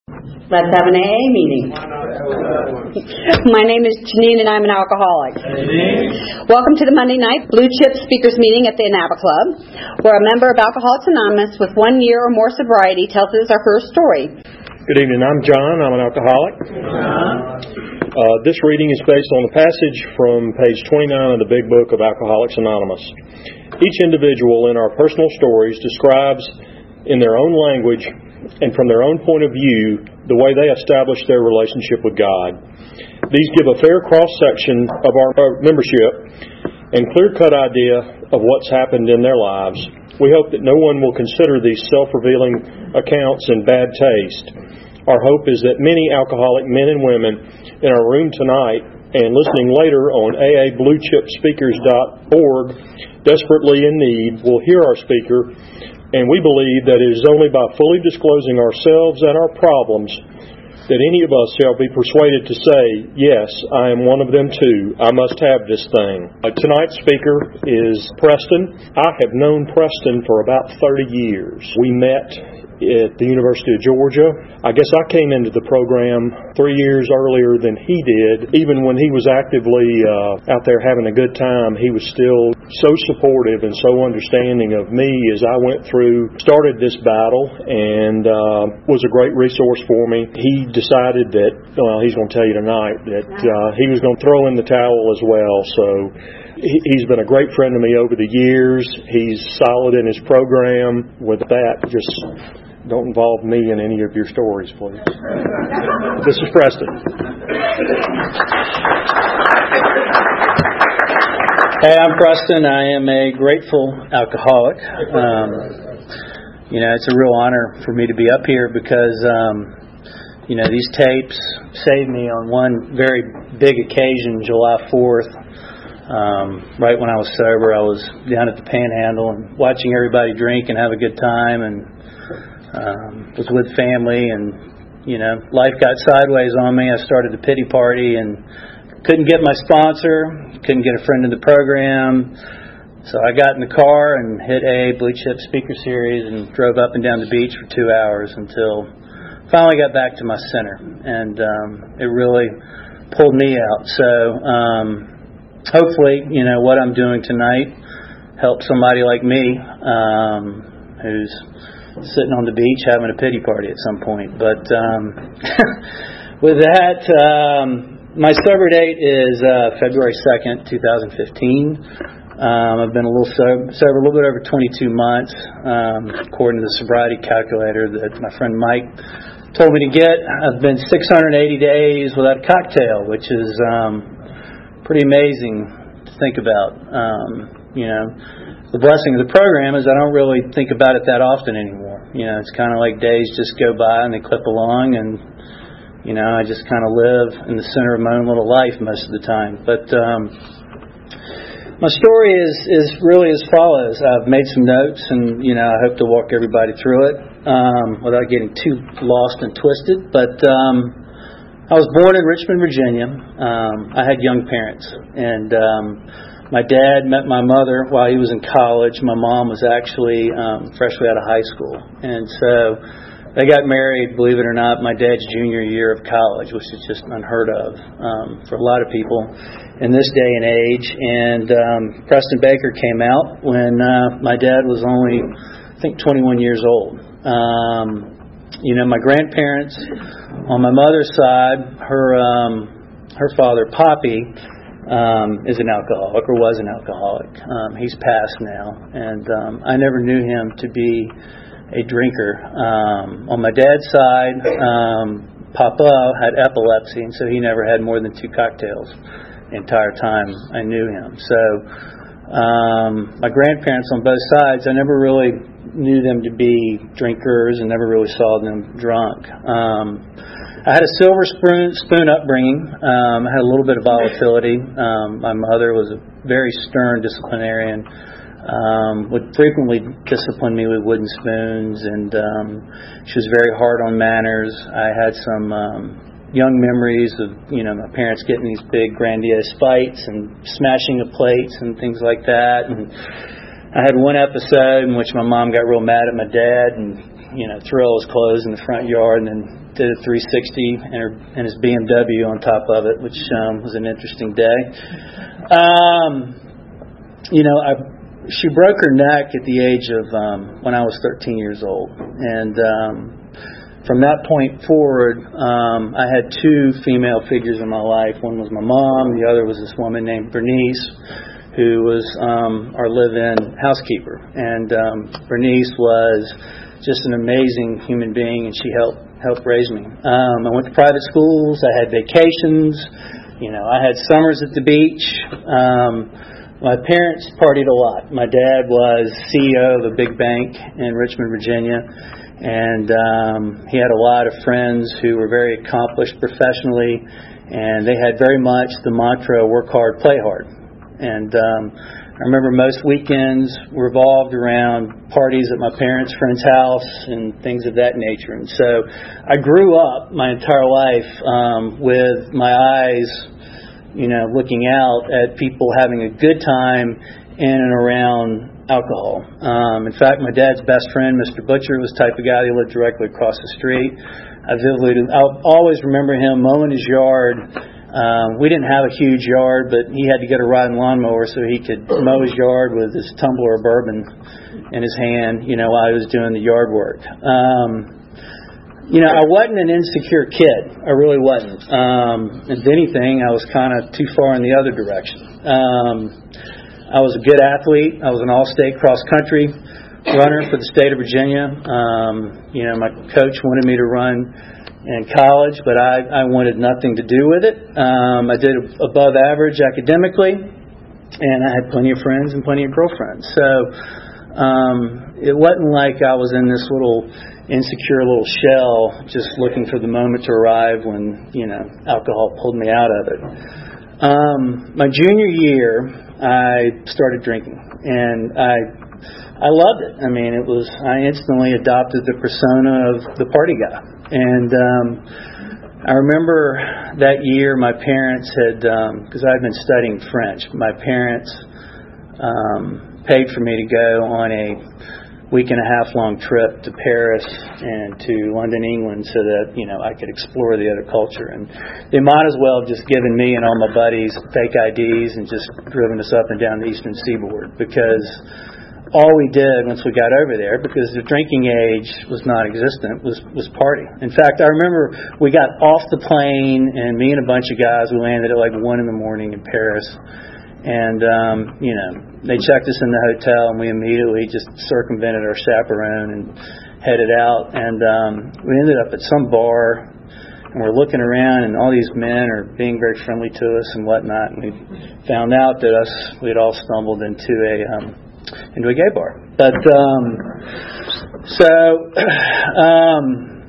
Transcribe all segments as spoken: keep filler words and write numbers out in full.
Let's have an A A meeting. My name is Janine and I'm an alcoholic. Janine. Welcome to the Monday night Blue Chip Speakers Meeting at the Anaba Club, where a member of Alcoholics Anonymous with one year or more sobriety tells us or her story. Good evening, I'm John. I'm an alcoholic. Uh, this reading is based on the passage from page twenty-nine of the Big Book of Alcoholics Anonymous. Each individual in our personal stories describes in their own language and from their own point of view the way they establish their relationship with God. These give a fair cross-section of our membership and clear-cut idea of what's happened in their lives. We hope that no one will consider these self-revealing accounts in bad taste. Our hope is that many alcoholic men and women in our room tonight and listening later on A A blue chip speakers dot org, desperately in need, will hear our speaker. And we believe that it is only by fully disclosing ourselves and our problems that any of us shall be persuaded to say, yes, I am one of them too. I must have this thing. Uh, tonight's speaker is Preston. I have known Preston for about thirty years. We met at the University of Georgia. I guess I came into the program three years earlier than he did. Even when he was actively uh, out there having a good time, he was still so supportive and so understanding of me as I went through, started this battle, and uh, was a great resource for me. He decided that, well, he's going to tell you tonight, that uh, he was going to throw in the towel as well. So he's been a great friend to me over the years. He's solid in his program. With that, just don't involve me in any of your stories, please. This is Preston. Hey, I'm Preston. I am a grateful alcoholic. Um, you know, it's a real honor for me to be up here because, um, you know, these tapes saved me on one very big occasion, July fourth. Um, right when I was sober, I was down at the Panhandle and watching everybody drink and have a good time, and um, was with family, and, you know, life got sideways on me. I started a pity party and couldn't get my sponsor, couldn't get a friend in the program. So I got in the car and hit A A Blue Chip Speaker Series and drove up and down the beach for two hours until finally got back to my center. And um, it really pulled me out. So um, hopefully, you know, what I'm doing tonight helps somebody like me um, who's sitting on the beach having a pity party at some point. But um, with that, um, my sober date is uh, February second, twenty fifteen. Um, I've been a little sober, sober, a little bit over twenty-two months, um, according to the sobriety calculator that my friend Mike told me to get. I've been six hundred eighty days without a cocktail, which is um, pretty amazing to think about. Um, you know, the blessing of the program is I don't really think about it that often anymore. You know, it's kind of like days just go by and they clip along, and you know, I just kind of live in the center of my own little life most of the time. But um, my story is, is really as follows. I've made some notes, and, you know, I hope to walk everybody through it um, without getting too lost and twisted. But um, I was born in Richmond, Virginia. Um, I had young parents, and um, my dad met my mother while he was in college. My mom was actually um, freshly out of high school. And so they got married, believe it or not, my dad's junior year of college, which is just unheard of um, for a lot of people in this day and age. And um, Preston Baker came out when uh, my dad was only, I think, twenty-one years old. Um, you know, my grandparents, on my mother's side, her um, her father, Poppy, um, is an alcoholic, or was an alcoholic. Um, he's passed now, and um, I never knew him to be a drinker. Um, on my dad's side, um, Papa had epilepsy, and so he never had more than two cocktails the entire time I knew him. So um, my grandparents on both sides, I never really knew them to be drinkers and never really saw them drunk. Um, I had a silver spoon, spoon upbringing. Um, I had a little bit of volatility. Um, my mother was a very stern disciplinarian. Um, would frequently discipline me with wooden spoons, and um, she was very hard on manners. I had some um, young memories of, you know, my parents getting these big grandiose fights and smashing of plates and things like that. And I had one episode in which my mom got real mad at my dad and you know, threw all his clothes in the front yard and then did a three sixty and, her, and his B M W on top of it, which um, was an interesting day. Um, you know, I, she broke her neck at the age of um, when I was thirteen years old, and um, from that point forward, um, I had two female figures in my life. One was my mom, the other was this woman named Bernice, who was um, our live-in housekeeper. And um, Bernice was just an amazing human being, and she helped helped raise me. Um, I went to private schools. I had vacations. You know, I had summers at the beach. Um, my parents partied a lot. My dad was C E O of a big bank in Richmond, Virginia, and um, he had a lot of friends who were very accomplished professionally, and they had very much the mantra, work hard, play hard. And um, I remember most weekends revolved around parties at my parents' friend's house and things of that nature. And so I grew up my entire life um, with my eyes, you know, looking out at people having a good time in and around alcohol. Um, in fact, my dad's best friend, Mister Butcher, was the type of guy who lived directly across the street. I vividly, I'll always remember him mowing his yard. Um, we didn't have a huge yard, but he had to get a riding lawnmower so he could mow his yard with his tumbler of bourbon in his hand, you know, while he was doing the yard work. Um, you know, I wasn't an insecure kid. I really wasn't. Um, if anything, I was kind of too far in the other direction. Um, I was a good athlete. I was an all-state cross-country runner for the state of Virginia. Um, you know, my coach wanted me to run in college, but I, I wanted nothing to do with it. Um, I did above average academically, and I had plenty of friends and plenty of girlfriends. So um, it wasn't like I was in this little insecure little shell just looking for the moment to arrive when, you know, alcohol pulled me out of it. Um, my junior year, I started drinking, and I I loved it. I mean, it was I instantly adopted the persona of the party guy. And um, I remember that year my parents had, because um, I had been studying French, my parents um, paid for me to go on a week and a half long trip to Paris and to London, England, so that, you know, I could explore the other culture. And they might as well have just given me and all my buddies fake I Ds and just driven us up and down the eastern seaboard, because all we did once we got over there, because the drinking age was non-existent, was, was party. In fact, I remember we got off the plane, and me and a bunch of guys, we landed at like one in the morning in Paris. And, um, you know, they checked us in the hotel, and we immediately just circumvented our chaperone and headed out. And um, we ended up at some bar, and we're looking around, and all these men are being very friendly to us and whatnot. And we found out that us, we had all stumbled into a... Um, into a gay bar. But, um, so, um,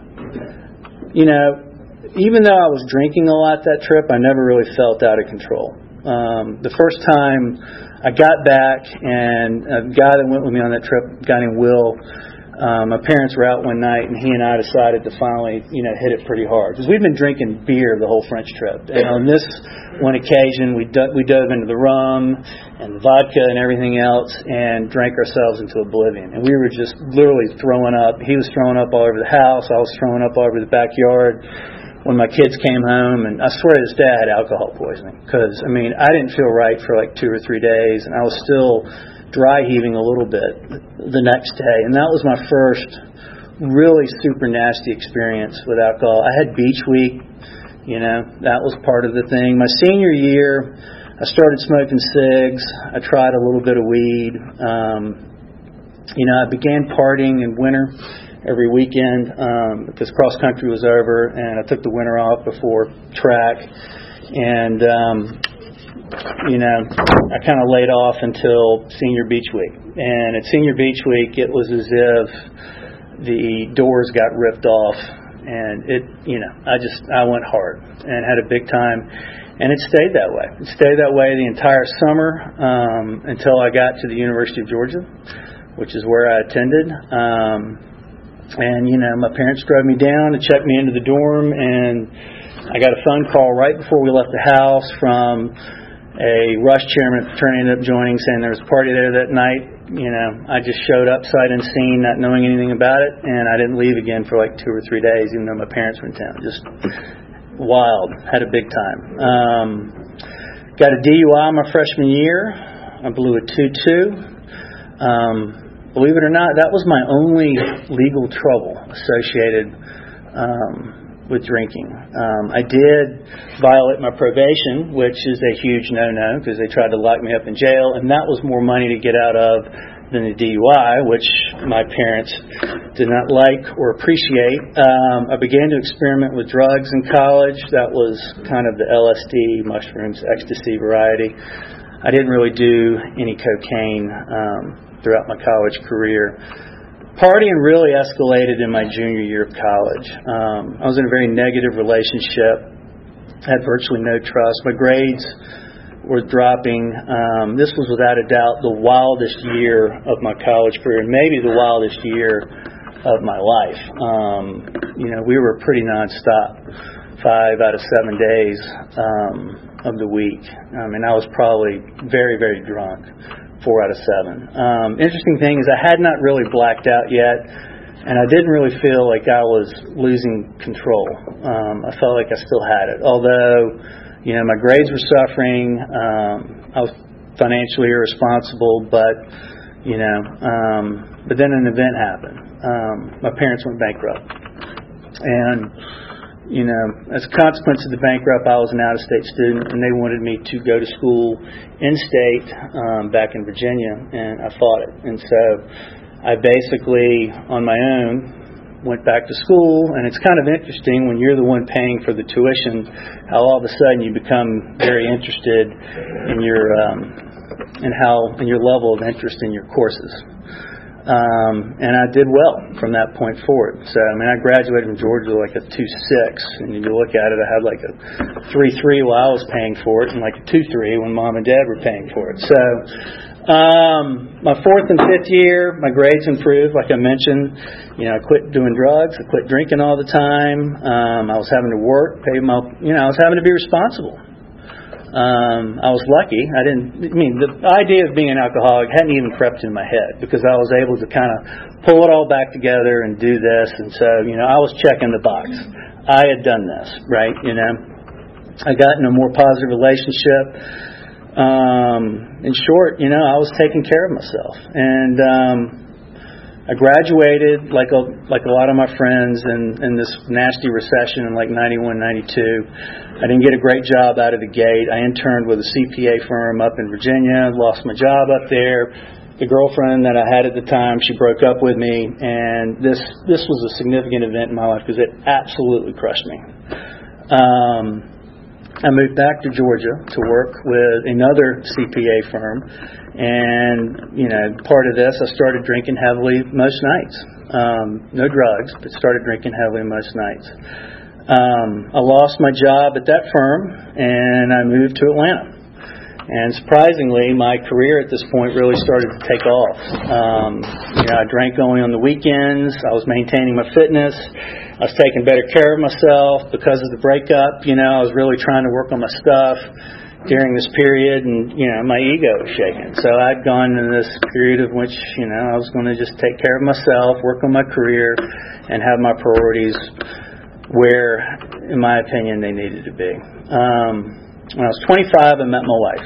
you know, even though I was drinking a lot that trip, I never really felt out of control. Um, the first time I got back, and a guy that went with me on that trip, a guy named Will, um, my parents were out one night, and he and I decided to finally, you know, hit it pretty hard. Because we've been drinking beer the whole French trip. And on this one occasion, we, do- we dove into the rum and the vodka and everything else and drank ourselves into oblivion. And we were just literally throwing up. He was throwing up all over the house. I was throwing up all over the backyard when my kids came home. And I swear his dad had alcohol poisoning. Because, I mean, I didn't feel right for like two or three days. And I was still dry heaving a little bit the next day. And that was my first really super nasty experience with alcohol. I had beach week. You know, that was part of the thing. My senior year, I started smoking cigs. I tried a little bit of weed. Um, you know, I began partying in winter every weekend um, because cross country was over, and I took the winter off before track. And, um, you know, I kind of laid off until senior beach week. And at senior beach week, it was as if the doors got ripped off. And it, you know, I just, I went hard and had a big time. And it stayed that way. It stayed that way the entire summer um, until I got to the University of Georgia, which is where I attended. Um, and, you know, my parents drove me down to check me into the dorm, and I got a phone call right before we left the house from a rush chairman at the fraternity ended up joining, saying there was a party there that night. you know, I just showed up sight unseen, not knowing anything about it, and I didn't leave again for like two or three days, even though my parents were in town. Just wild. Had a big time. Um, got a D U I my freshman year. I blew a two two. Um, believe it or not, that was my only legal trouble associated um with drinking. Um, I did violate my probation, which is a huge no-no because they tried to lock me up in jail, and that was more money to get out of than the D U I, which my parents did not like or appreciate. Um, I began to experiment with drugs in college. That was kind of the L S D, mushrooms, ecstasy variety. I didn't really do any cocaine um, throughout my college career. Partying really escalated in my junior year of college. Um, I was in a very negative relationship, had virtually no trust. My grades were dropping. Um, this was without a doubt the wildest year of my college career, and maybe the wildest year of my life. Um, you know, we were pretty nonstop, five out of seven days um, of the week. I mean, I was probably very, very drunk. Four out of seven. Um, interesting thing is I had not really blacked out yet, and I didn't really feel like I was losing control. Um, I felt like I still had it. Although, you know, my grades were suffering. Um, I was financially irresponsible, but, you know, um, but then an event happened. Um, my parents went bankrupt. And, you know, as a consequence of the bankrupt, I was an out-of-state student, and they wanted me to go to school in-state um, back in Virginia, and I fought it. And so I basically, on my own, went back to school, and it's kind of interesting when you're the one paying for the tuition, how all of a sudden you become very interested in your um, in how in your level of interest in your courses. Um, and I did well from that point forward. So, I mean, I graduated from Georgia like a two six, and if you look at it, I had like a three three while I was paying for it, and like a two three when Mom and Dad were paying for it. So, um, my fourth and fifth year, my grades improved. Like I mentioned, you know, I quit doing drugs, I quit drinking all the time. Um, I was having to work, pay my, you know, I was having to be responsible. Um, I was lucky. I didn't, I mean, the idea of being an alcoholic hadn't even crept in my head because I was able to kind of pull it all back together and do this. And so, you know, I was checking the box. I had done this, right? You know, I got in a more positive relationship. Um, in short, you know, I was taking care of myself. And, um, I graduated like a like a lot of my friends in, in this nasty recession in like ninety-one, ninety-two. I didn't get a great job out of the gate. I interned with a C P A firm up in Virginia, lost my job up there. The girlfriend that I had at the time, she broke up with me, and this this was a significant event in my life because it absolutely crushed me. Um, I moved back to Georgia to work with another C P A firm. And, you know, part of this, I started drinking heavily most nights. Um, no drugs, but started drinking heavily most nights. Um, I lost my job at that firm, and I moved to Atlanta. And surprisingly, my career at this point really started to take off. Um, you know, I drank only on the weekends. I was maintaining my fitness. I was taking better care of myself because of the breakup. You know, I was really trying to work on my stuff during this period, and, you know, my ego was shaking. So I'd gone into this period of which, you know, I was going to just take care of myself, work on my career, and have my priorities where, in my opinion, they needed to be. Um, when I was twenty-five, I met my wife.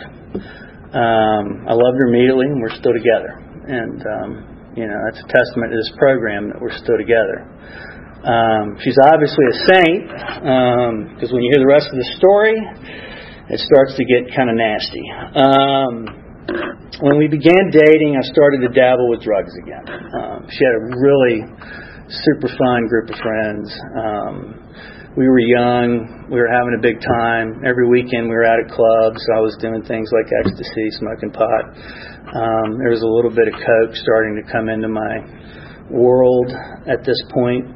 Um, I loved her immediately, and we're still together. And, um, you know, that's a testament to this program that we're still together. Um, she's obviously a saint, because um, when you hear the rest of the story, it starts to get kind of nasty. Um, when we began dating, I started to dabble with drugs again. Um, she had a really super fun group of friends. Um, we were young. We were having a big time. Every weekend we were out at clubs. I was doing things like ecstasy, smoking pot. Um, there was a little bit of coke starting to come into my world at this point.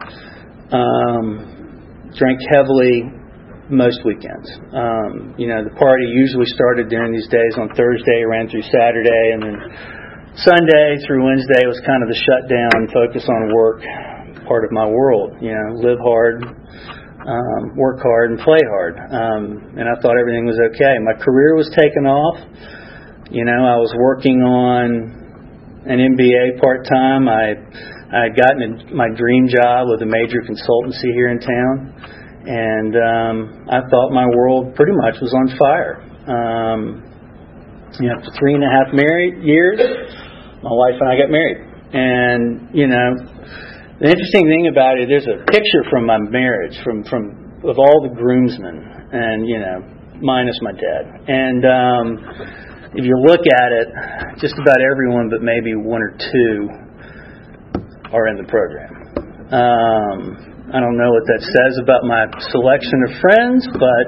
Um, drank heavily most weekends. Um, you know, the party usually started during these days on Thursday, ran through Saturday, and then Sunday through Wednesday was kind of the shutdown, focus on work part of my world. You know, live hard, um, work hard, and play hard. Um, and I thought everything was okay. My career was taking off. You know, I was working on an M B A part-time. I I had gotten a, my dream job with a major consultancy here in town, and um, I thought my world pretty much was on fire. Um, you know, after three and a half married years, my wife and I got married. And, you know, the interesting thing about it, there's a picture from my marriage, from, from of all the groomsmen, and, you know, minus my dad. And um, if you look at it, just about everyone but maybe one or two are in the program. Um, I don't know what that says about my selection of friends, but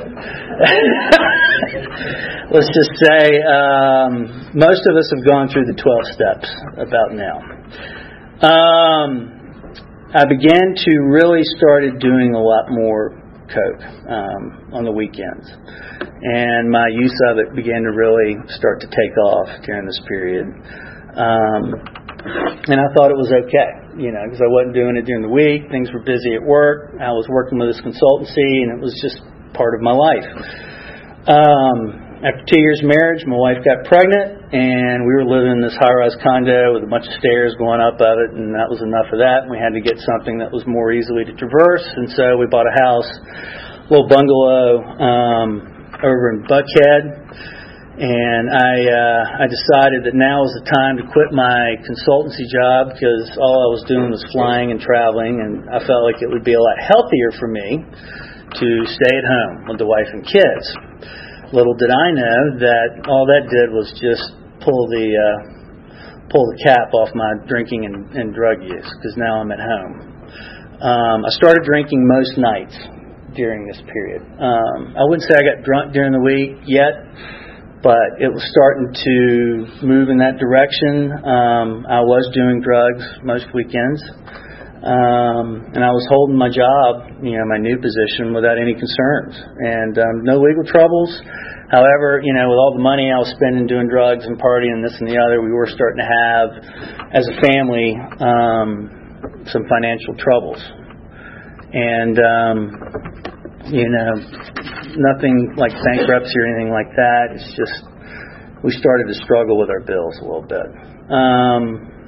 let's just say um, most of us have gone through the twelve steps about now. Um, I began to really started doing a lot more coke um, on the weekends, and my use of it began to really start to take off during this period. Um, and I thought it was okay, you know, because I wasn't doing it during the week. Things were busy at work. I was working with this consultancy, and it was just part of my life. Um, After two years of marriage, my wife got pregnant, and we were living in this high-rise condo with a bunch of stairs going up of it, and that was enough of that. We had to get something that was more easily to traverse, and so we bought a house, a little bungalow um, over in Buckhead, and I uh, I decided that now was the time to quit my consultancy job because all I was doing was flying and traveling, and I felt like it would be a lot healthier for me to stay at home with the wife and kids. Little did I know that all that did was just pull the uh, pull the cap off my drinking and, and drug use, because now I'm at home. Um, I started drinking most nights during this period. Um, I wouldn't say I got drunk during the week yet, but it was starting to move in that direction. Um, I was doing drugs most weekends. Um, and I was holding my job, you know, my new position without any concerns, and um, no legal troubles. However, you know, with all the money I was spending doing drugs and partying and this and the other, we were starting to have, as a family, um, some financial troubles. And, um, you know, nothing like bankruptcy or anything like that. It's just, we started to struggle with our bills a little bit. Um,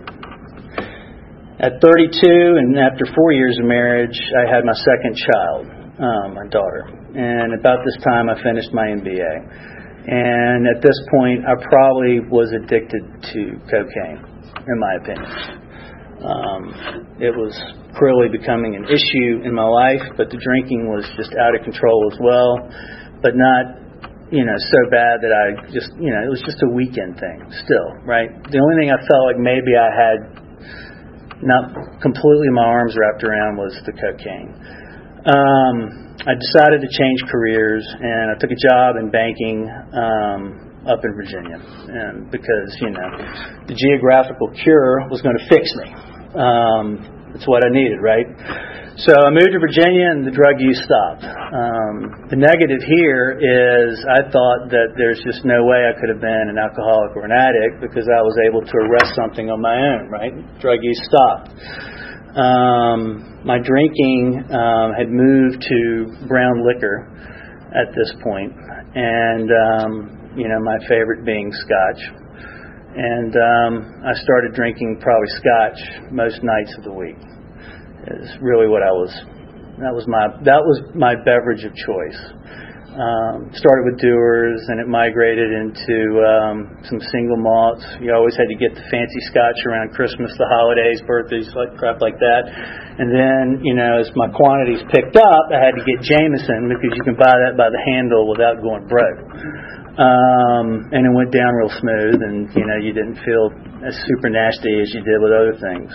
At thirty-two, and after four years of marriage, I had my second child, um, my daughter. And about this time, I finished my M B A. And at this point, I probably was addicted to cocaine, in my opinion. Um, it was clearly becoming an issue in my life, but the drinking was just out of control as well. But not, you know, so bad that I just, you know, it was just a weekend thing still, right? The only thing I felt like maybe I had not completely my arms wrapped around was the cocaine. Um, I decided to change careers, and I took a job in banking um, up in Virginia, and because, you know, the geographical cure was going to fix me. Um, it's what I needed, right? So I moved to Virginia, and the drug use stopped. Um, the negative here is I thought that there's just no way I could have been an alcoholic or an addict because I was able to arrest something on my own, right? Drug use stopped. Um, my drinking um, had moved to brown liquor at this point, and, um, you know, my favorite being Scotch. And um, I started drinking probably Scotch most nights of the week. Is really what I was. That was my that was my beverage of choice. Um, started with Dewar's, and it migrated into um, some single malts. You always had to get the fancy Scotch around Christmas, the holidays, birthdays, like crap like that. And then, you know, as my quantities picked up, I had to get Jameson because you can buy that by the handle without going broke. Um, and it went down real smooth, and you know, you didn't feel as super nasty as you did with other things.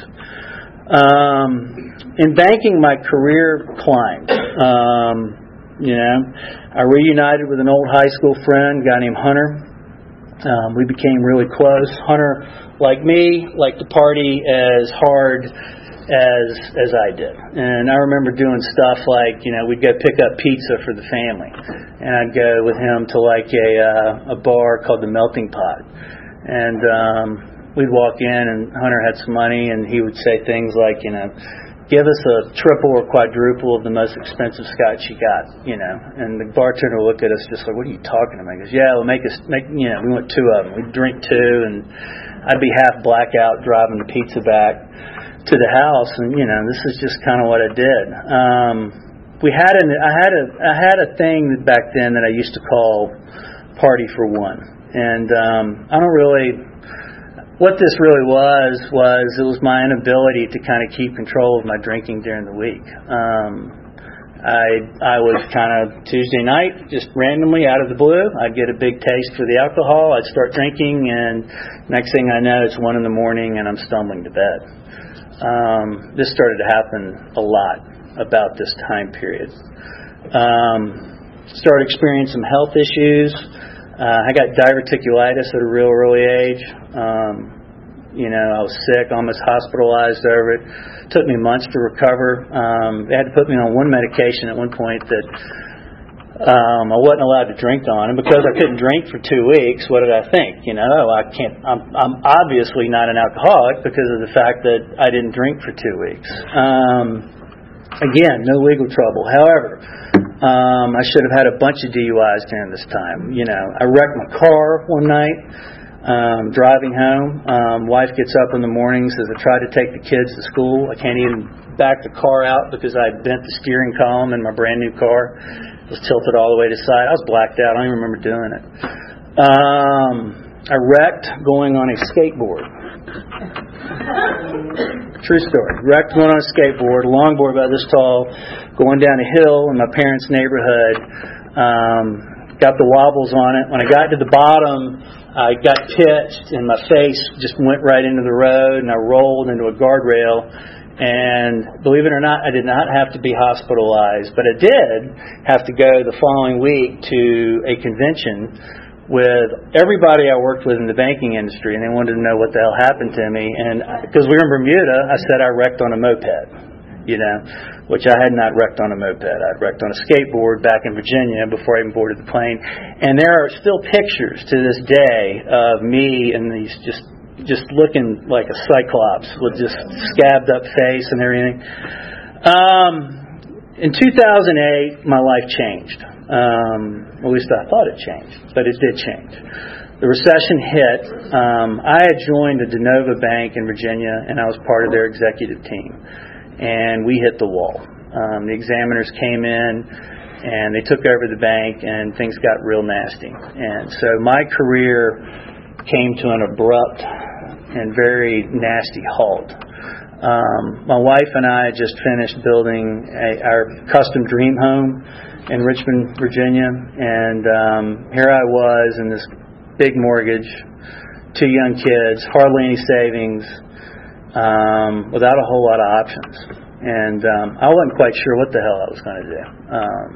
Um, in banking, my career climbed. Um, you know, I reunited with an old high school friend, a guy named Hunter. Um, we became really close. Hunter, like me, liked to party as hard as as I did. And I remember doing stuff like, you know, we'd go pick up pizza for the family, and I'd go with him to like a uh, a bar called the Melting Pot, and um, we'd walk in, and Hunter had some money, and he would say things like, you know, give us a triple or quadruple of the most expensive Scotch you got, you know. And the bartender would look at us just like, what are you talking about? He goes, yeah, well, make us, make, you know, we want two of them. We'd drink two, and I'd be half blackout driving the pizza back to the house, and you know, this is just kind of what I did. Um, we had an, I had a, I had a thing back then that I used to call Party for One, and um, I don't really. What this really was was it was my inability to kind of keep control of my drinking during the week. Um, I I would kind of Tuesday night, just randomly out of the blue, I'd get a big taste for the alcohol. I'd start drinking, and next thing I know, it's one in the morning, and I'm stumbling to bed. Um, this started to happen a lot about this time period. Um, started experiencing some health issues. Uh, I got diverticulitis at a real early age. Um, you know, I was sick, almost hospitalized over it. Took me months to recover. Um, they had to put me on one medication at one point that um, I wasn't allowed to drink on, and because I couldn't drink for two weeks, what did I think? You know, oh, I can't. I'm, I'm obviously not an alcoholic because of the fact that I didn't drink for two weeks. Um, again, no legal trouble. However, um, I should have had a bunch of D U Is during this time. You know, I wrecked my car one night. Um, driving home, um, wife gets up in the morning, says I tried to take the kids to school. I can't even back the car out because I bent the steering column in my brand new car. It was tilted all the way to the side. I was blacked out. I don't even remember doing it. Um, I wrecked going on a skateboard. True story. Wrecked going on a skateboard, a longboard about this tall, going down a hill in my parents' neighborhood. Um, got the wobbles on it. When I got to the bottom, I got pitched and my face just went right into the road, and I rolled into a guardrail. And believe it or not, I did not have to be hospitalized, but I did have to go the following week to a convention with everybody I worked with in the banking industry, and they wanted to know what the hell happened to me. And because we were in Bermuda, I said I wrecked on a moped, you know, which I had not wrecked on a moped. I'd wrecked on a skateboard back in Virginia before I even boarded the plane. And there are still pictures to this day of me and these just just looking like a cyclops with just scabbed up face and everything. Um, in two thousand eight, my life changed. Um, at least I thought it changed, but it did change. The recession hit. Um, I had joined the De Nova Bank in Virginia, and I was part of their executive team. And we hit the wall. Um, the examiners came in, and they took over the bank, and things got real nasty. And so my career came to an abrupt and very nasty halt. Um, my wife and I just finished building a, our custom dream home in Richmond, Virginia, and um, here I was in this big mortgage, two young kids, hardly any savings, um, without a whole lot of options. And um, I wasn't quite sure what the hell I was going to do. Um,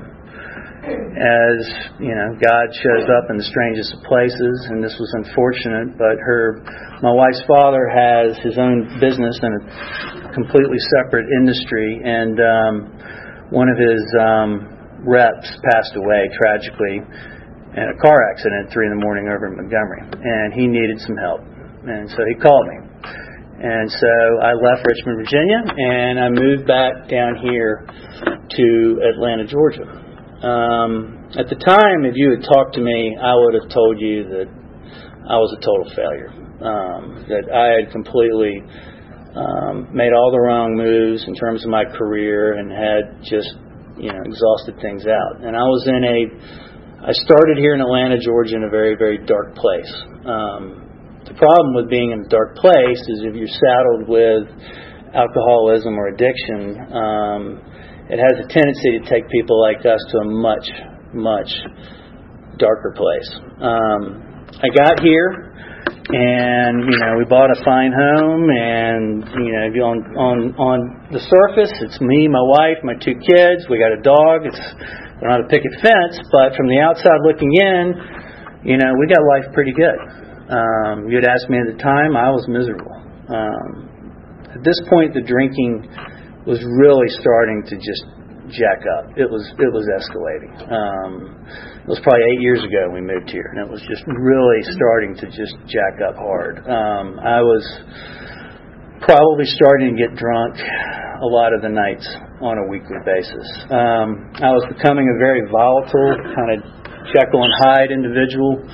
as, you know, God shows up in the strangest of places, and this was unfortunate, but her, my wife's father has his own business in a completely separate industry, and um, one of his um, reps passed away tragically in a car accident at three in the morning over in Montgomery, and he needed some help, and so he called me. And so I left Richmond, Virginia, and I moved back down here to Atlanta, Georgia. Um, at the time, if you had talked to me, I would have told you that I was a total failure, um, that I had completely um, made all the wrong moves in terms of my career and had just, you know, exhausted things out. And I was in a, I started here in Atlanta, Georgia, in a very, very dark place. Um, The problem with being in a dark place is if you're saddled with alcoholism or addiction, um, it has a tendency to take people like us to a much, much darker place. Um, I got here, and you know, we bought a fine home, and you know, on on on the surface, it's me, my wife, my two kids. We got a dog. It's we don't have a picket fence, but from the outside looking in, you know, we got life pretty good. Um, you'd asked me at the time, I was miserable. Um, at this point, the drinking was really starting to just jack up. It was it was escalating. Um, it was probably eight years ago we moved here, and it was just really starting to just jack up hard. Um, I was probably starting to get drunk a lot of the nights on a weekly basis. Um, I was becoming a very volatile, kind of Jekyll and Hyde individual.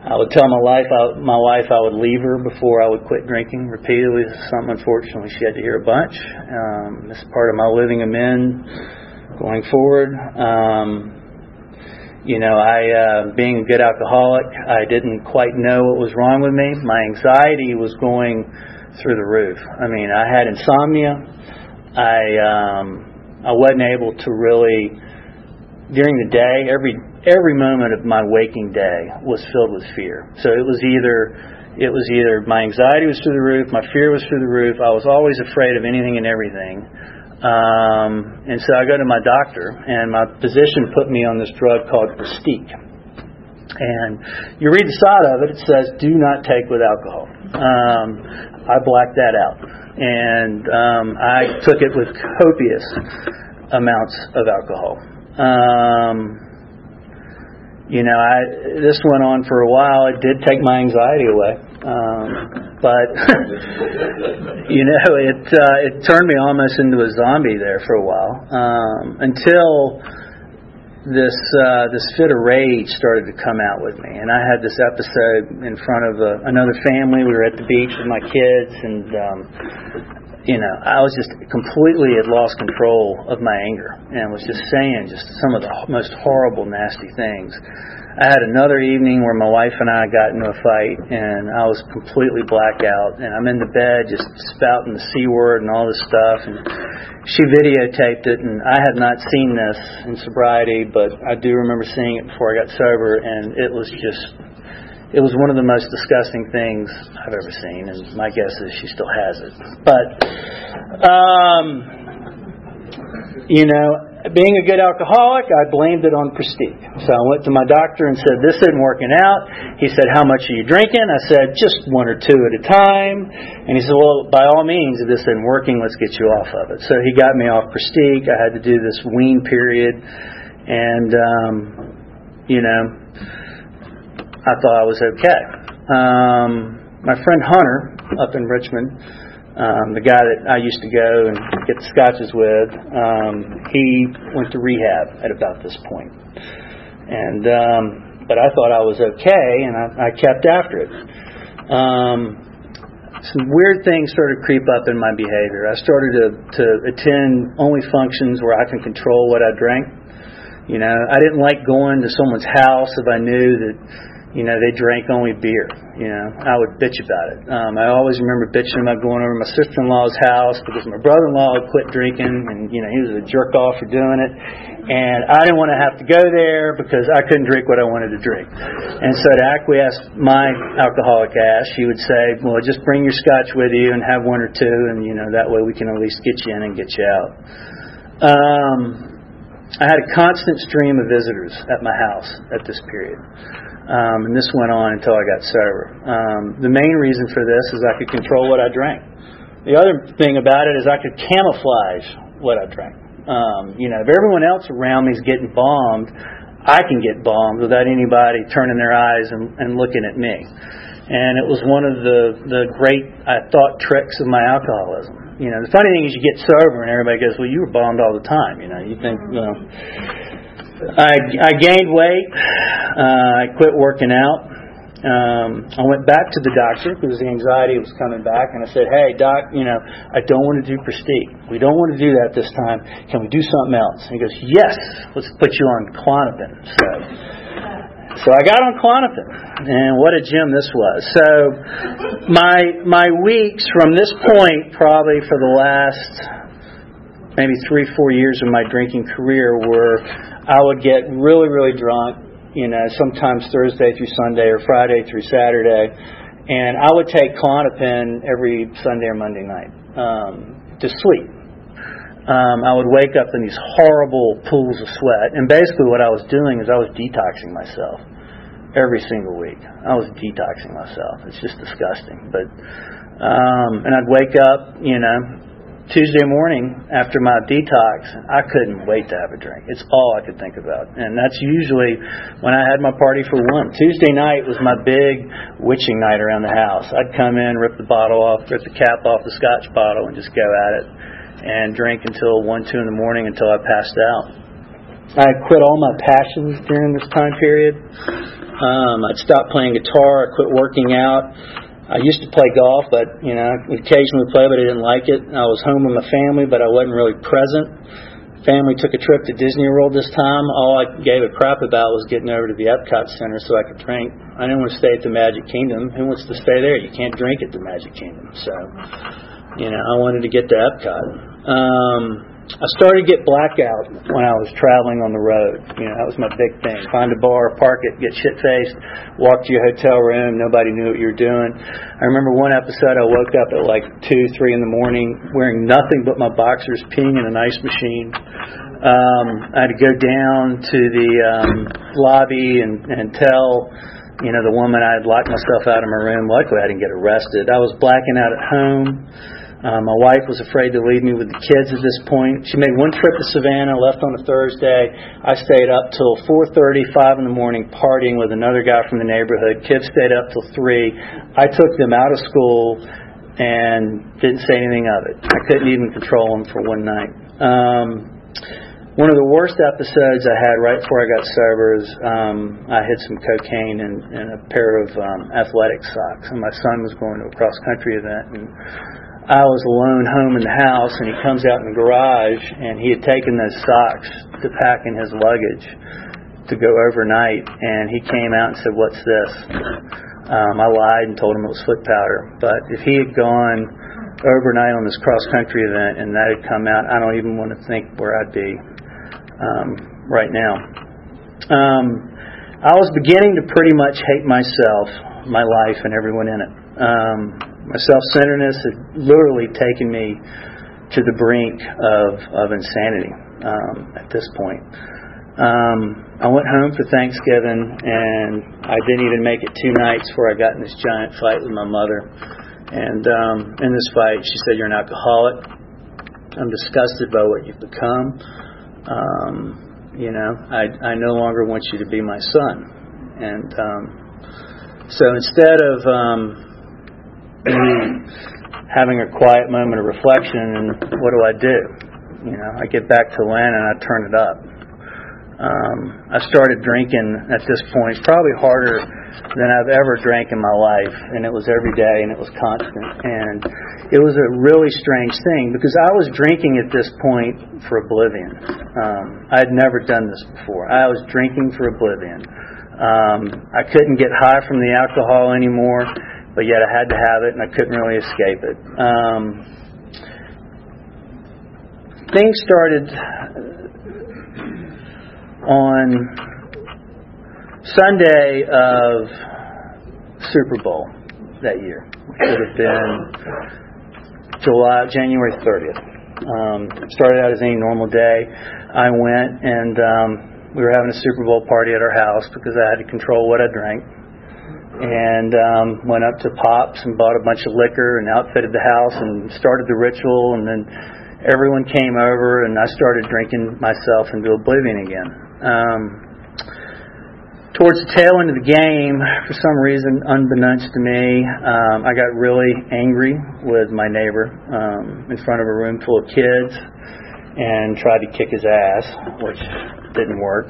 I would tell my life, I, my wife I would leave her before I would quit drinking repeatedly. This is something, unfortunately, she had to hear a bunch. Um, this is part of my living amend going forward. Um, you know, I, uh, being a good alcoholic, I didn't quite know what was wrong with me. My anxiety was going through the roof. I mean, I had insomnia. I, um, I wasn't able to really, during the day, every every moment of my waking day was filled with fear. So it was either it was either my anxiety was through the roof, my fear was through the roof. I was always afraid of anything and everything. Um, and so I go to my doctor, and my physician put me on this drug called Pristiq. And you read the side of it, it says, do not take with alcohol. Um, I blacked that out. And um, I took it with copious amounts of alcohol. Um, you know, I this went on for a while. It did take my anxiety away, um, but you know, it uh, it turned me almost into a zombie there for a while um, until this uh, this fit of rage started to come out with me. And I had this episode in front of a, another family. We were at the beach with my kids, and um, you know, I was just completely had lost control of my anger and was just saying just some of the most horrible, nasty things. I had another evening where my wife and I got into a fight, and I was completely blacked out, and I'm in the bed just spouting the C word and all this stuff, and she videotaped it, and I had not seen this in sobriety, but I do remember seeing it before I got sober, and it was just... It was one of the most disgusting things I've ever seen, and my guess is she still has it. But, um, you know, being a good alcoholic, I blamed it on Pristiq. So I went to my doctor and said, this isn't working out. He said, how much are you drinking? I said, just one or two at a time. And he said, well, by all means, if this isn't working, let's get you off of it. So he got me off Pristiq. I had to do this wean period. And, um, you know, I thought I was okay. Um, my friend Hunter up in Richmond, um, the guy that I used to go and get the scotches with, um, he went to rehab at about this point. And um, but I thought I was okay, and I, I kept after it. Um, some weird things started to creep up in my behavior. I started to, to attend only functions where I can control what I drank. You know, I didn't like going to someone's house if I knew that, you know, they drank only beer. You know, I would bitch about it. Um, I always remember bitching about going over to my sister-in-law's house because my brother-in-law had quit drinking, and, you know, he was a jerk-off for doing it. And I didn't want to have to go there because I couldn't drink what I wanted to drink. And so to acquiesce my alcoholic ass, she would say, well, just bring your scotch with you and have one or two, and, you know, that way we can at least get you in and get you out. Um, I had a constant stream of visitors at my house at this period. Um, and this went on until I got sober. Um, the main reason for this is I could control what I drank. The other thing about it is I could camouflage what I drank. Um, you know, if everyone else around me is getting bombed, I can get bombed without anybody turning their eyes and, and looking at me. And it was one of the, the great, I thought, tricks of my alcoholism. You know, the funny thing is you get sober and everybody goes, well, you were bombed all the time. You know, you think, you know... I, I gained weight. Uh, I quit working out. Um, I went back to the doctor because the anxiety was coming back, and I said, "Hey, doc, you know, I don't want to do Pristiq. We don't want to do that this time. Can we do something else?" And he goes, "Yes, let's put you on Klonopin." So, so I got on Klonopin, and what a gem this was. So my my weeks from this point, probably for the last maybe three, four years of my drinking career, were I would get really, really drunk, you know, sometimes Thursday through Sunday or Friday through Saturday, and I would take Klonopin every Sunday or Monday night um, to sleep. Um, I would wake up in these horrible pools of sweat, and basically what I was doing is I was detoxing myself every single week. I was detoxing myself. It's just disgusting. But um, and I'd wake up, you know, Tuesday morning after my detox, I couldn't wait to have a drink. It's all I could think about. And that's usually when I had my party for one. Tuesday night was my big witching night around the house. I'd come in, rip the bottle off, rip the cap off the scotch bottle, and just go at it and drink until one, two in the morning until I passed out. I quit all my passions during this time period. Um, I'd stopped playing guitar. I quit working out. I used to play golf, but, you know, I occasionally play, but I didn't like it. I was home with my family, but I wasn't really present. Family took a trip to Disney World this time. All I gave a crap about was getting over to the Epcot Center so I could drink. I didn't want to stay at the Magic Kingdom. Who wants to stay there? You can't drink at the Magic Kingdom. So, you know, I wanted to get to Epcot. Um, I started to get blackout when I was traveling on the road. You know, that was my big thing. Find a bar, park it, get shit-faced, walk to your hotel room. Nobody knew what you were doing. I remember one episode I woke up at like two, three in the morning wearing nothing but my boxers, peeing in an ice machine. Um, I had to go down to the um, lobby and, and tell, you know, the woman I had locked myself out of my room. Luckily, I didn't get arrested. I was blacking out at home. Uh, my wife was afraid to leave me with the kids at this point. She made one trip to Savannah, left on a Thursday. I stayed up till four thirty, five in the morning partying with another guy from the neighborhood. Kids stayed up till three. I took them out of school and didn't say anything of it. I couldn't even control them for one night. Um, one of the worst episodes I had right before I got sober is um, I had some cocaine in, in a pair of um, athletic socks. And my son was going to a cross-country event, and I was alone home in the house, and he comes out in the garage, and he had taken those socks to pack in his luggage to go overnight, and he came out and said, "What's this?" Um, I lied and told him it was foot powder. But if he had gone overnight on this cross-country event and that had come out, I don't even want to think where I'd be um, right now. Um, I was beginning to pretty much hate myself, my life, and everyone in it. Um, My self-centeredness had literally taken me to the brink of, of insanity um, at this point. Um, I went home for Thanksgiving, and I didn't even make it two nights before I got in this giant fight with my mother. And um, in this fight, she said, "You're an alcoholic. I'm disgusted by what you've become. Um, you know, I, I no longer want you to be my son." And um, so instead of Um, having a quiet moment of reflection, and what do I do? You know, I get back to Lynn and I turn it up. Um, I started drinking at this point, probably harder than I've ever drank in my life, and it was every day and it was constant. And it was a really strange thing because I was drinking at this point for oblivion. Um, I had never done this before. I was drinking for oblivion. Um, I couldn't get high from the alcohol anymore, but yet I had to have it, and I couldn't really escape it. Um, things started on Sunday of Super Bowl that year, which would have been July, January thirtieth. Um, started out as any normal day. I went, and um, we were having a Super Bowl party at our house because I had to control what I drank. And um, went up to Pop's and bought a bunch of liquor and outfitted the house and started the ritual. And then everyone came over and I started drinking myself into oblivion again. Um, towards the tail end of the game, for some reason, unbeknownst to me, um, I got really angry with my neighbor um, in front of a room full of kids and tried to kick his ass, which didn't work.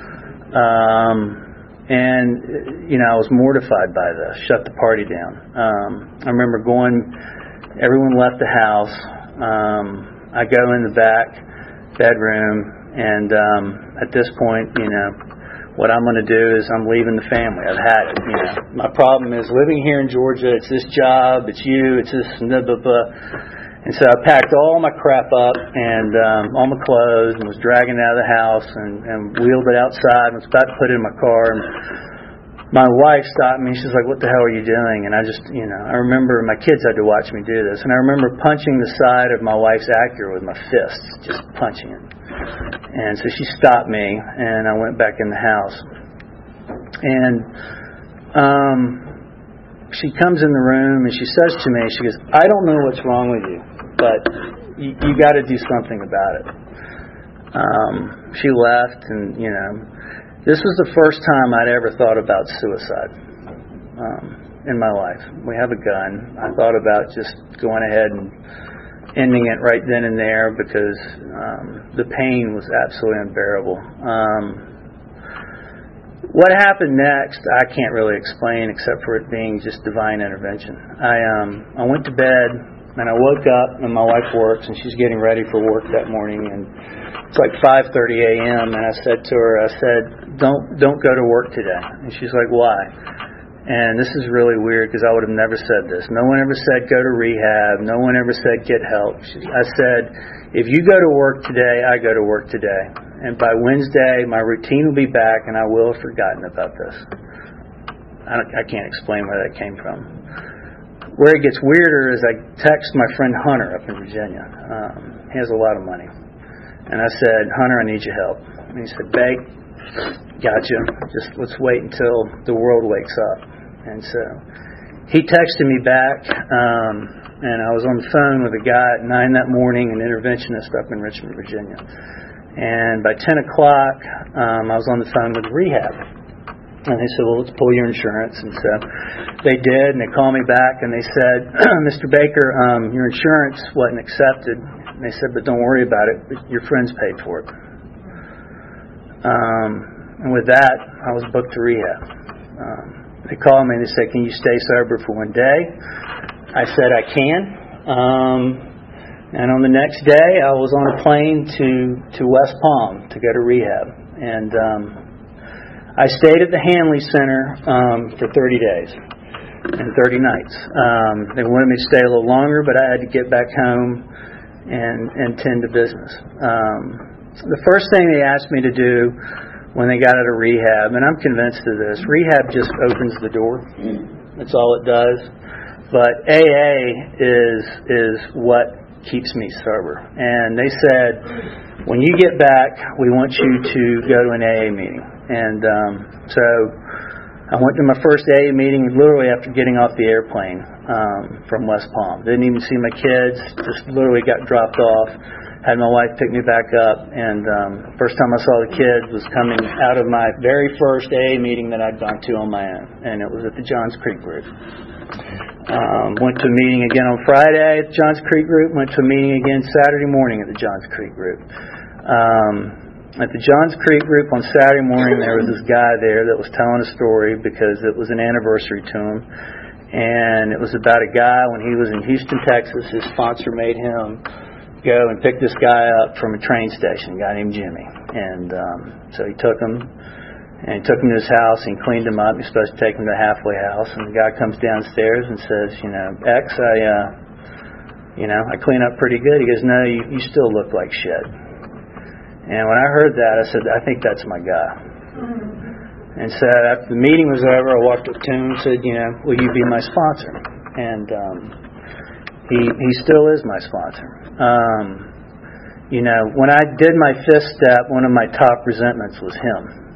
Um... And, you know, I was mortified by this, shut the party down. Um, I remember going, everyone left the house. Um, I go in the back bedroom, and um, at this point, you know, what I'm going to do is I'm leaving the family. I've had it, you know. My problem is living here in Georgia, it's this job, it's you, it's this, blah, blah, blah. And so I packed all my crap up and um, all my clothes and was dragging it out of the house and, and wheeled it outside and was about to put it in my car. And my wife stopped me. She's like, "What the hell are you doing?" And I just, you know, I remember my kids had to watch me do this. And I remember punching the side of my wife's Acura with my fist, just punching it. And so she stopped me and I went back in the house. And um, she comes in the room and she says to me, she goes, "I don't know what's wrong with you, but you, you got to do something about it." Um, she left, and you know, this was the first time I'd ever thought about suicide um, in my life. We have a gun. I thought about just going ahead and ending it right then and there because um, the pain was absolutely unbearable. Um, What happened next, I can't really explain except for it being just divine intervention. I um I went to bed and I woke up and my wife works and she's getting ready for work that morning and it's like five thirty a.m. and I said to her, I said, don't don't go to work today. And she's like, why? And this is really weird because I would have never said this. No one ever said go to rehab. No one ever said get help. I said, if you go to work today, I go to work today. And by Wednesday, my routine will be back, and I will have forgotten about this. I, don't, I can't explain where that came from. Where it gets weirder is I text my friend Hunter up in Virginia. Um, he has a lot of money. And I said, Hunter, I need your help. And he said, Bake, gotcha. Just let's wait until the world wakes up. And so he texted me back, um, and I was on the phone with a guy at nine that morning, an interventionist up in Richmond, Virginia. And by ten o'clock, um, I was on the phone with rehab. And they said, well, let's pull your insurance. And so they did, and they called me back, and they said, Mister Baker, um, your insurance wasn't accepted. And they said, but don't worry about it. Your friends paid for it. Um, and with that, I was booked to rehab. Um, they called me, and they said, can you stay sober for one day? I said, I can. Um... And on the next day, I was on a plane to, to West Palm to go to rehab. And um, I stayed at the Hanley Center um, for thirty days and thirty nights. Um, they wanted me to stay a little longer, but I had to get back home and, and tend to business. Um, the first thing they asked me to do when they got out of rehab, and I'm convinced of this, rehab just opens the door. That's all it does. But A A is is what keeps me sober. And they said, when you get back, we want you to go to an A A meeting. And um, so I went to my first A A meeting literally after getting off the airplane um, from West Palm. Didn't even see my kids, just literally got dropped off. Had my wife pick me back up, and um, first time I saw the kids was coming out of my very first A A meeting that I'd gone to on my own, and it was at the Johns Creek Group. Um, went to a meeting again on Friday at the Johns Creek Group. Went to a meeting again Saturday morning at the Johns Creek Group. Um, at the Johns Creek Group on Saturday morning, there was this guy there that was telling a story because it was an anniversary to him. And it was about a guy when he was in Houston, Texas. His sponsor made him go and pick this guy up from a train station, a guy named Jimmy. And um, so he took him. And he took him to his house and cleaned him up. He's supposed to take him to the halfway house. And the guy comes downstairs and says, you know, X, I, uh, you know, I clean up pretty good. He goes, no, you, you still look like shit. And when I heard that, I said, I think that's my guy. And so after the meeting was over, I walked up to him and said, you know, will you be my sponsor? And um, he he still is my sponsor. Um, you know, when I did my fifth step, one of my top resentments was him.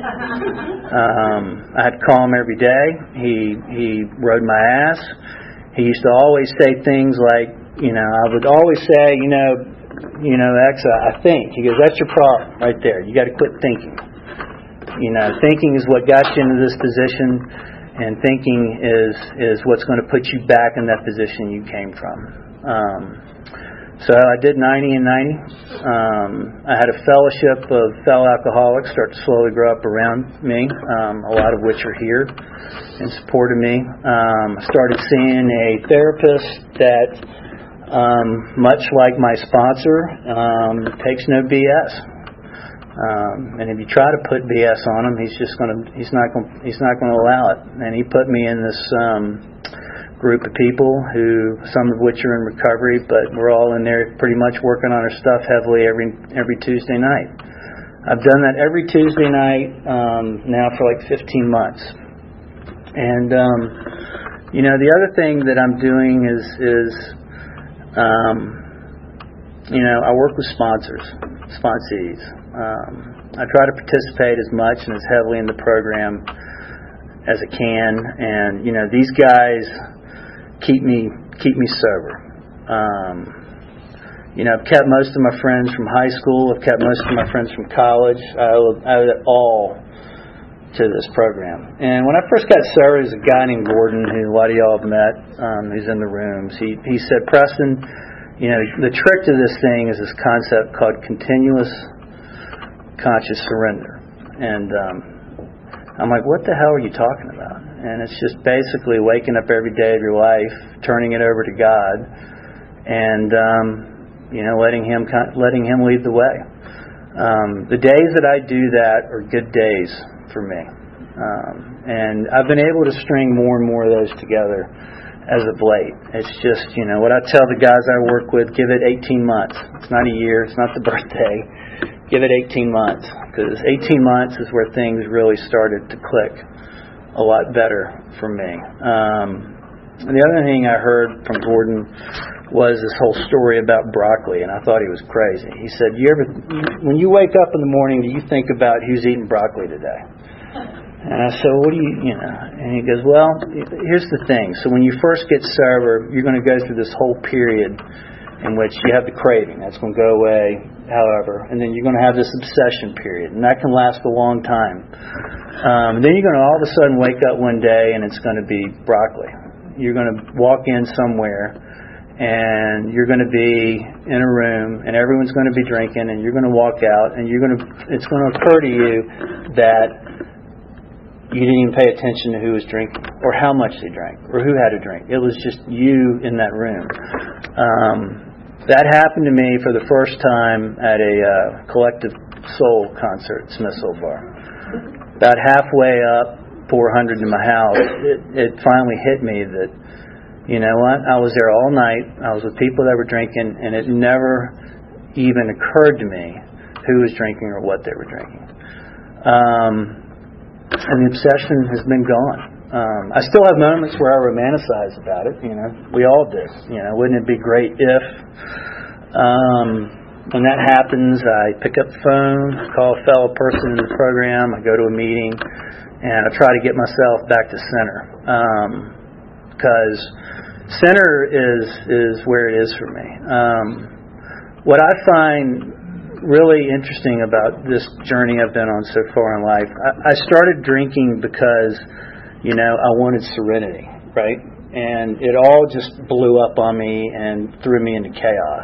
Um, I had to call him every day. He he rode my ass. He used to always say things like, you know, I would always say, you know, you know, X, I think. He goes, that's your problem right there. You got to quit thinking. You know, thinking is what got you into this position, and thinking is is what's going to put you back in that position you came from. Um, So I did ninety and ninety. Um, I had a fellowship of fellow alcoholics start to slowly grow up around me, um, a lot of which are here in support of me. Um, I started seeing a therapist that, um, much like my sponsor, um, takes no B S. Um, and if you try to put B S on him, he's just going to he's not going he's not going to allow it. And he put me in this Um, group of people who, some of which are in recovery, but we're all in there pretty much working on our stuff heavily every every Tuesday night. I've done that every Tuesday night um, now for like fifteen months. And um, you know, the other thing that I'm doing is is um, you know, I work with sponsors, sponsees. Um, I try to participate as much and as heavily in the program as I can, and you know, these guys keep me keep me sober. Um, you know, I've kept most of my friends from high school. I've kept most of my friends from college. I owe, I owe it all to this program. And when I first got sober, there's a guy named Gordon who a lot of y'all have met. Um, who's in the rooms. He he said, Preston, you know, the trick to this thing is this concept called continuous conscious surrender. And um, I'm like, what the hell are you talking about? And it's just basically waking up every day of your life, turning it over to God, and um, you know, letting Him letting Him lead the way. Um, the days that I do that are good days for me, um, and I've been able to string more and more of those together as of late. It's just, you know, what I tell the guys I work with: give it eighteen months. It's not a year. It's not the birthday. Give it eighteen months, because eighteen months is where things really started to click a lot better for me. Um, and the other thing I heard from Gordon was this whole story about broccoli, and I thought he was crazy. He said, "You ever, when you wake up in the morning, do you think about who's eating broccoli today?" And I said, "What do you, you know?" And he goes, "Well, here's the thing. So when you first get sober, you're going to go through this whole period in which you have the craving. That's going to go away, however, and then you're going to have this obsession period, and that can last a long time. Um, then you're going to all of a sudden wake up one day, and it's going to be broccoli. You're going to walk in somewhere, and you're going to be in a room, and everyone's going to be drinking, and you're going to walk out, and you're going to. It's going to occur to you that you didn't even pay attention to who was drinking, or how much they drank, or who had a drink. It was just you in that room." Um, that happened to me for the first time at a uh, Collective Soul concert at Smith Soul Bar. About halfway up, four hundred in my house, it, it finally hit me that, you know what, I was there all night, I was with people that were drinking, and it never even occurred to me who was drinking or what they were drinking. Um, and the obsession has been gone. Um, I still have moments where I romanticize about it, you know, we all do. You know, wouldn't it be great if, um, when that happens, I pick up the phone, call a fellow person in the program, I go to a meeting, and I try to get myself back to center. Um, because center is, is where it is for me. Um, what I find really interesting about this journey I've been on so far in life, I, I started drinking because, you know, I wanted serenity, right? And it all just blew up on me and threw me into chaos.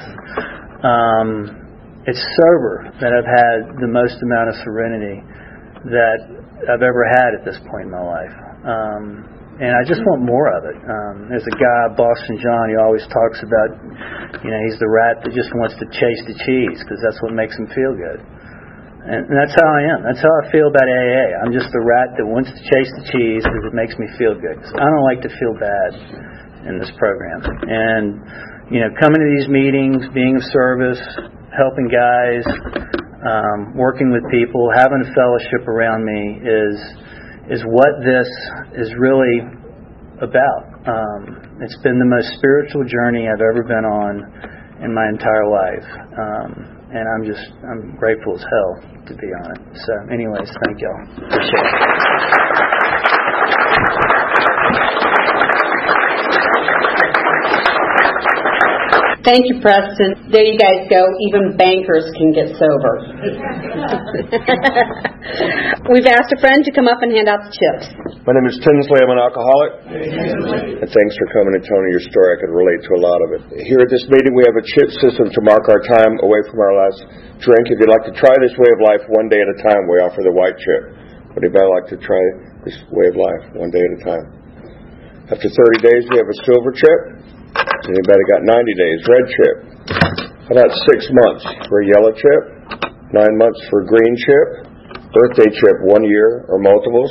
Um, it's sober that I've had the most amount of serenity that I've ever had at this point in my life. Um, and I just want more of it. Um, there's a guy, Boston John, he always talks about, you know, he's the rat that just wants to chase the cheese because that's what makes him feel good. And that's how I am. That's how I feel about A A. I'm just the rat that wants to chase the cheese because it makes me feel good. Because I don't like to feel bad in this program. And, you know, coming to these meetings, being of service, helping guys, um, working with people, having a fellowship around me is is what this is really about. Um, it's been the most spiritual journey I've ever been on in my entire life. Um, And I'm just, I'm grateful as hell to be on it. So anyways, thank y'all. Appreciate it. Thank you, Preston. There you guys go. Even bankers can get sober. We've asked a friend to come up and hand out the chips. My name is Tinsley. I'm an alcoholic. And thanks for coming and telling your story. I can relate to a lot of it. Here at this meeting, we have a chip system to mark our time away from our last drink. If you'd like to try this way of life one day at a time, we offer the white chip. Would anybody like to try this way of life one day at a time? After thirty days, we have a silver chip. Anybody got ninety days? Red chip. How about six months for a yellow chip? Nine months for a green chip? Birthday chip, one year or multiples?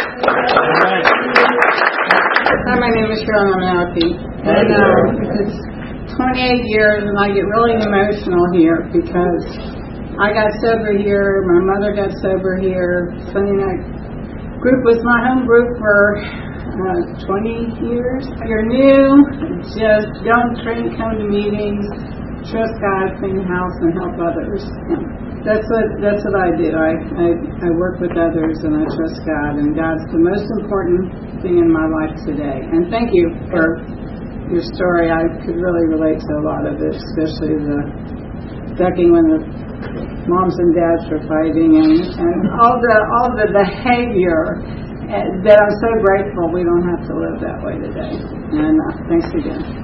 Hi, my name is Cheryl Namanaki, and uh, it's twenty-eight years, and I get really emotional here because I got sober here, my mother got sober here. Sunday Night Group was my home group for uh, twenty years. If you're new, just don't drink, come to meetings, trust God, clean the house, and help others. That's what that's what I do. I, I I work with others and I trust God, and God's the most important thing in my life today. And thank you for your story. I could really relate to a lot of it, especially the ducking when the moms and dads were fighting, and, and all the all the behavior that I'm so grateful we don't have to live that way today. And uh, thanks again.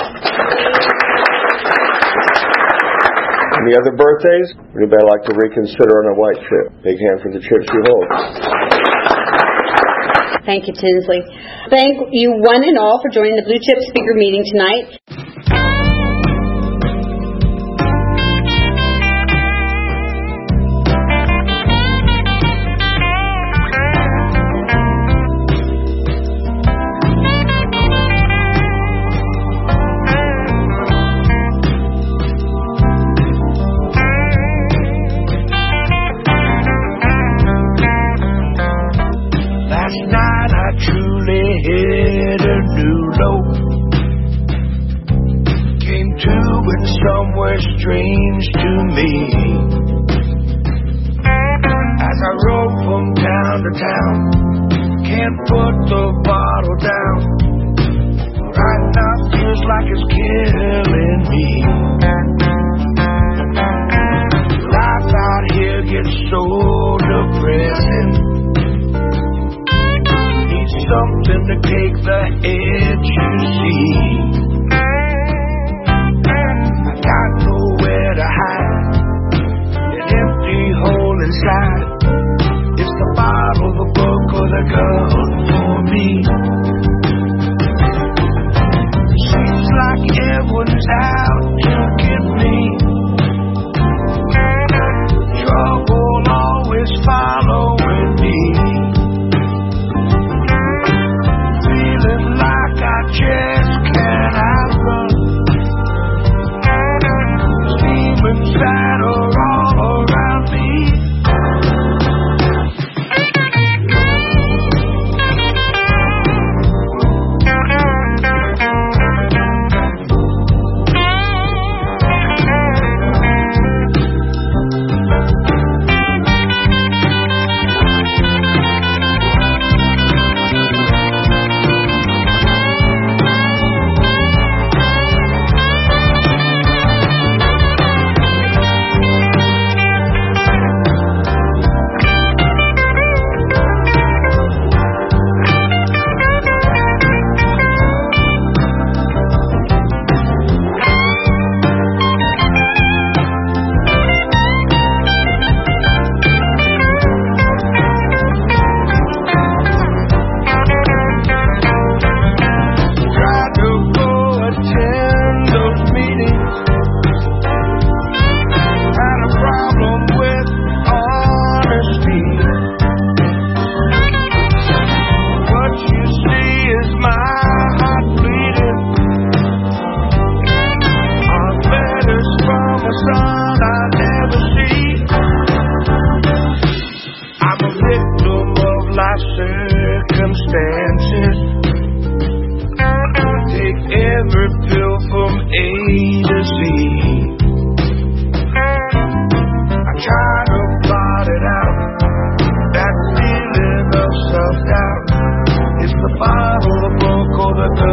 Any other birthdays? Anybody like to reconsider on a white chip? Big hand for the chips you hold. Thank you, Tinsley. Thank you one and all for joining the Blue Chip Speaker meeting tonight. Strange to me as I rode from town to town, can't put the bottle down. Right now feels like it's killing me. Life out here gets so depressing. Need something to take the edge, you see. Got nowhere to hide, an empty hole inside. It's the bottle, the book, or the gun for me. Seems like everyone's out to get me. Trouble always following me. Feeling like I just can't outrun. That are all around me. Circumstances take every pill from A to Z. I try to blot it out, that feeling of self-doubt. It's the bottle, the book, or the